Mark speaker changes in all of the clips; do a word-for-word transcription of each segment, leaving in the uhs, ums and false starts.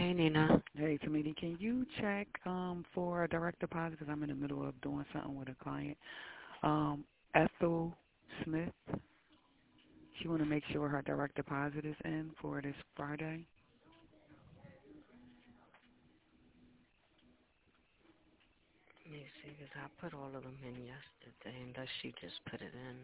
Speaker 1: Hey, Nina.
Speaker 2: Hey, Tamiti, can you check um, for a direct deposit? Because I'm in the middle of doing something with a client. Um, Ethel Smith, she want to make sure her direct deposit is in for this Friday.
Speaker 1: Let me see, because I put all of them in yesterday, unless she just put it in.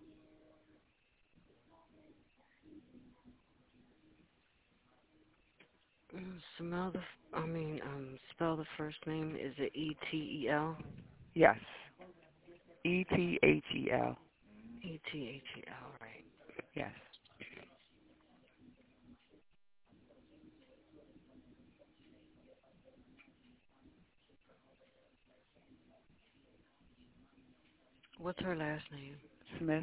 Speaker 1: Mm, Smell the, I mean, um, spell the first name. Is it E T E L?
Speaker 2: Yes, E T H E L.
Speaker 1: E T H E L, right.
Speaker 2: Yes.
Speaker 1: What's her last name?
Speaker 2: Smith.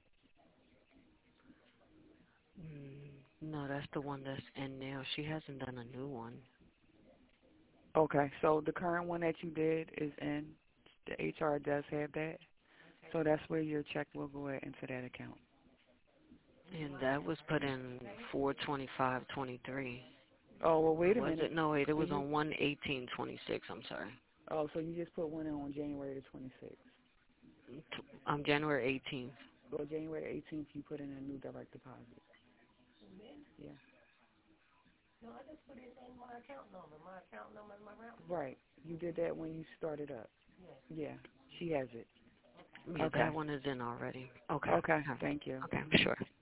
Speaker 1: Mm, no, that's the one that's in now. She hasn't done a new one.
Speaker 2: Okay, so the current one that you did is in. The H R does have that. So that's where your check will go into that account.
Speaker 1: And that was put in four twenty-five twenty-three.
Speaker 2: Oh, well,
Speaker 1: Or
Speaker 2: wait a
Speaker 1: was
Speaker 2: minute.
Speaker 1: it? No, wait, it
Speaker 2: So
Speaker 1: was
Speaker 2: you,
Speaker 1: on one eighteen twenty-six. I'm sorry.
Speaker 2: oh, so you just put one in on January the twenty-sixth.
Speaker 1: Um, January eighteenth.
Speaker 2: So January eighteenth, you put in a new direct deposit. Yeah. Right. You did that when you started up. Yeah. She has it.
Speaker 1: Yeah,
Speaker 2: Okay.
Speaker 1: that one is in already. Okay.
Speaker 2: Okay.
Speaker 1: All right.
Speaker 2: Thank you.
Speaker 1: Okay, sure.